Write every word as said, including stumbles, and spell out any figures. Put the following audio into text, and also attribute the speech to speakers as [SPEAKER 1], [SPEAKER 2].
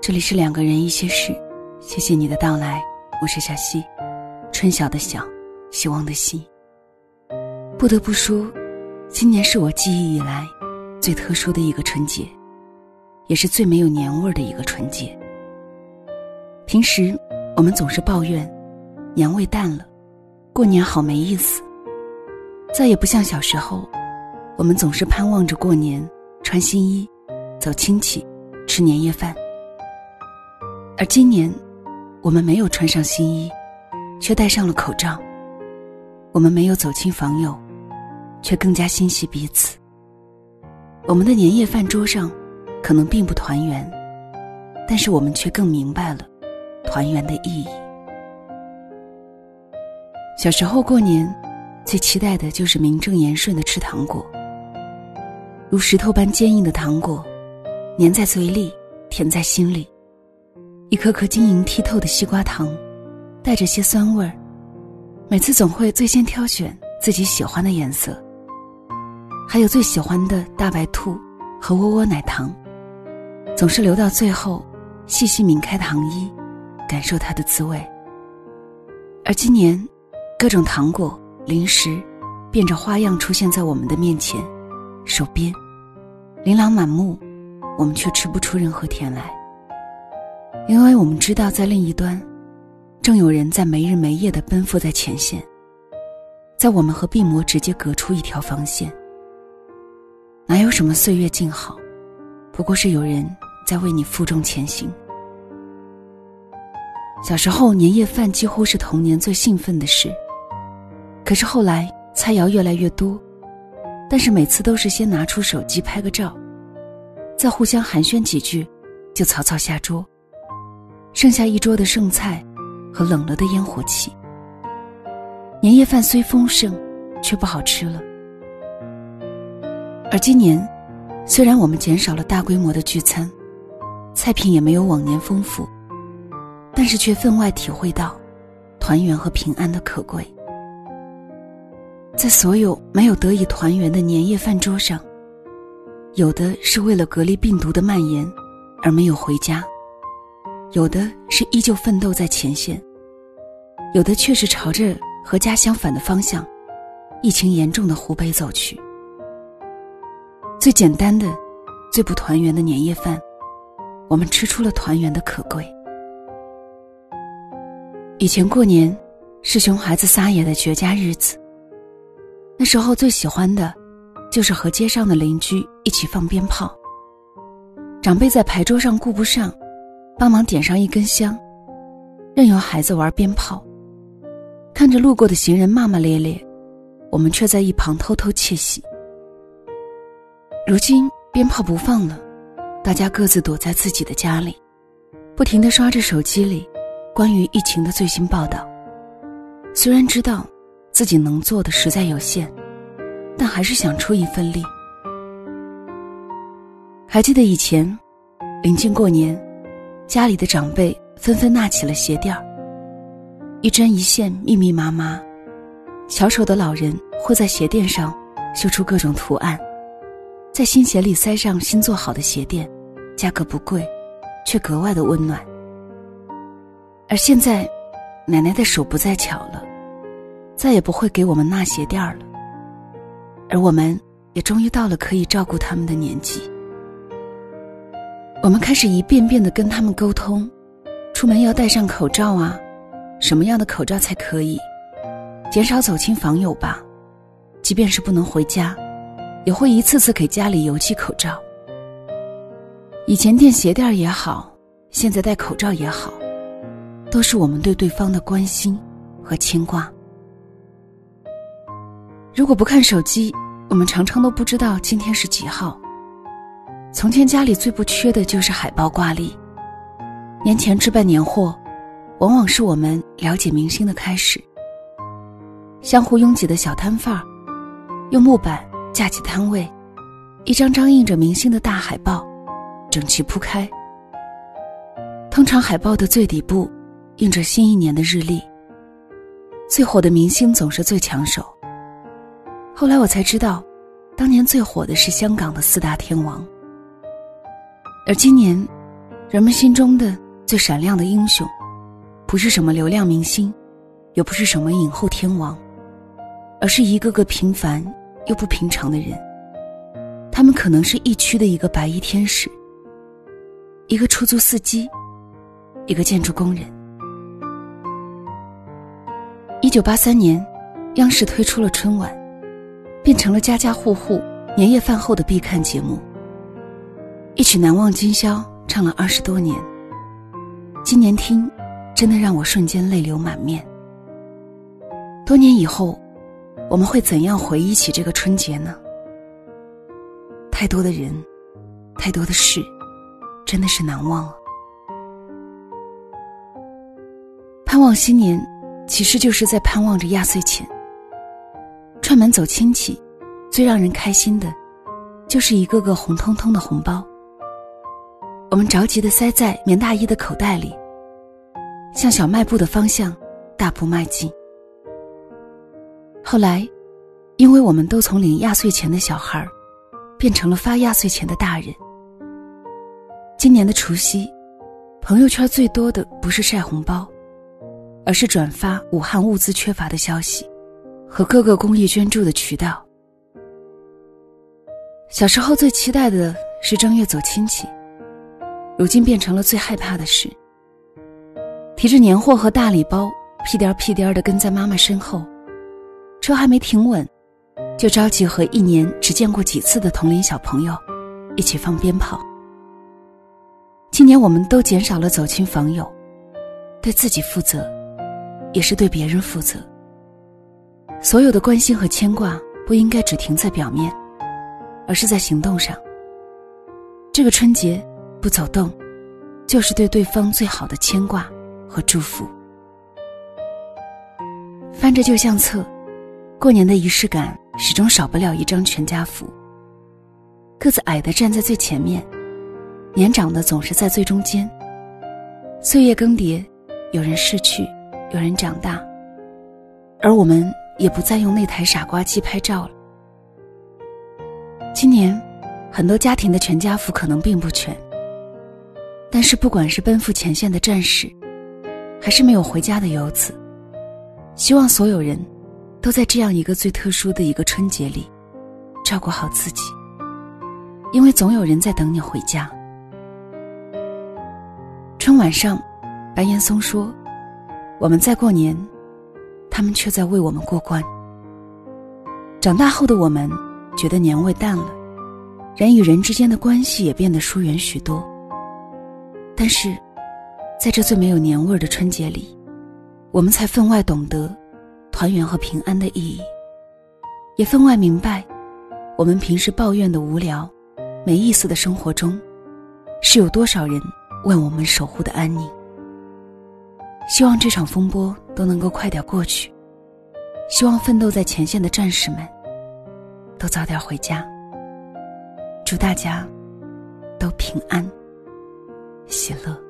[SPEAKER 1] 这里是两个人一些事，谢谢你的到来，我是小溪，春晓的晓，希望的希。不得不说，今年是我记忆以来最特殊的一个春节，也是最没有年味的一个春节。平时我们总是抱怨年味淡了，过年好没意思，再也不像小时候，我们总是盼望着过年穿新衣，走亲戚，吃年夜饭。而今年我们没有穿上新衣，却戴上了口罩，我们没有走亲访友，却更加心系彼此。我们的年夜饭桌上可能并不团圆，但是我们却更明白了团圆的意义。小时候过年最期待的就是名正言顺地吃糖果，如石头般坚硬的糖果，粘在嘴里，甜在心里。一颗颗晶莹剔透的西瓜糖，带着些酸味儿，每次总会最先挑选自己喜欢的颜色，还有最喜欢的大白兔和窝窝奶糖，总是留到最后细细抿开糖衣，感受它的滋味。而今年各种糖果零食变着花样出现在我们的面前手边，琳琅满目，我们却吃不出任何甜来。因为我们知道在另一端正有人在没日没夜地奔赴在前线，在我们和病魔直接隔出一条防线。哪有什么岁月静好，不过是有人在为你负重前行。小时候年夜饭几乎是童年最兴奋的事，可是后来菜肴越来越多，但是每次都是先拿出手机拍个照，再互相寒暄几句就草草下桌，剩下一桌的剩菜和冷了的烟火气。年夜饭虽丰盛，却不好吃了。而今年虽然我们减少了大规模的聚餐，菜品也没有往年丰富，但是却分外体会到团圆和平安的可贵。在所有没有得以团圆的年夜饭桌上，有的是为了隔离病毒的蔓延而没有回家，有的是依旧奋斗在前线，有的却是朝着和家相反的方向，疫情严重的湖北走去。最简单的最不团圆的年夜饭，我们吃出了团圆的可贵。以前过年是熊孩子撒野的绝佳日子，那时候最喜欢的就是和街上的邻居一起放鞭炮，长辈在牌桌上顾不上，帮忙点上一根香，任由孩子玩鞭炮。看着路过的行人骂骂咧咧，我们却在一旁偷偷窃喜。如今鞭炮不放了，大家各自躲在自己的家里，不停地刷着手机里关于疫情的最新报道。虽然知道自己能做的实在有限，但还是想出一份力。还记得以前临近过年，家里的长辈纷纷纳起了鞋垫儿，一针一线密密麻麻，巧手的老人会在鞋垫上绣出各种图案，在新鞋里塞上新做好的鞋垫，价格不贵，却格外的温暖。而现在奶奶的手不再巧了，再也不会给我们纳鞋垫了，而我们也终于到了可以照顾他们的年纪。我们开始一遍遍地跟他们沟通，出门要戴上口罩啊，什么样的口罩才可以，减少走亲访友吧，即便是不能回家，也会一次次给家里邮寄口罩。以前垫鞋垫也好，现在戴口罩也好，都是我们对对方的关心和牵挂。如果不看手机，我们常常都不知道今天是几号。从前家里最不缺的就是海报挂历，年前置办年货往往是我们了解明星的开始。相互拥挤的小摊贩用木板架起摊位，一张张印着明星的大海报整齐铺开。通常海报的最底部印着新一年的日历，最火的明星总是最抢手。后来我才知道，当年最火的是香港的四大天王。而今年人们心中的最闪亮的英雄，不是什么流量明星，也不是什么影后天王，而是一个个平凡又不平常的人。他们可能是疫区的一个白衣天使，一个出租司机，一个建筑工人。一九八三年，央视推出了春晚，变成了家家户户年夜饭后的必看节目。一曲难忘今宵唱了二十多年，今年听真的让我瞬间泪流满面。多年以后，我们会怎样回忆起这个春节呢？太多的人，太多的事，真的是难忘了。盼望新年，其实就是在盼望着压岁钱。串门走亲戚，最让人开心的，就是一个个红彤彤的红包。我们着急地塞在棉大衣的口袋里，向小卖部的方向大步迈进。后来，因为我们都从领压岁钱的小孩变成了发压岁钱的大人，今年的除夕，朋友圈最多的不是晒红包，而是转发武汉物资缺乏的消息和各个公益捐助的渠道。小时候最期待的是正月走亲戚，如今变成了最害怕的事。提着年货和大礼包，屁颠屁颠地跟在妈妈身后，车还没停稳，就着急和一年只见过几次的同龄小朋友一起放鞭炮。今年我们都减少了走亲访友，对自己负责，也是对别人负责。所有的关心和牵挂不应该只停在表面，而是在行动上。这个春节不走动，就是对对方最好的牵挂和祝福。翻着旧相册，过年的仪式感始终少不了一张全家福。个子矮的站在最前面，年长的总是在最中间。岁月更迭，有人逝去，有人长大，而我们也不再用那台傻瓜机拍照了。今年很多家庭的全家福可能并不全，但是不管是奔赴前线的战士，还是没有回家的游子，希望所有人都在这样一个最特殊的一个春节里照顾好自己，因为总有人在等你回家。春晚上，白岩松说，我们在过年，他们却在为我们过关。长大后的我们觉得年味淡了，人与人之间的关系也变得疏远许多。但是在这最没有年味的春节里，我们才分外懂得团圆和平安的意义，也分外明白我们平时抱怨的无聊没意思的生活中，是有多少人为我们守护的安宁。希望这场风波都能够快点过去，希望奋斗在前线的战士们都早点回家。祝大家都平安喜乐。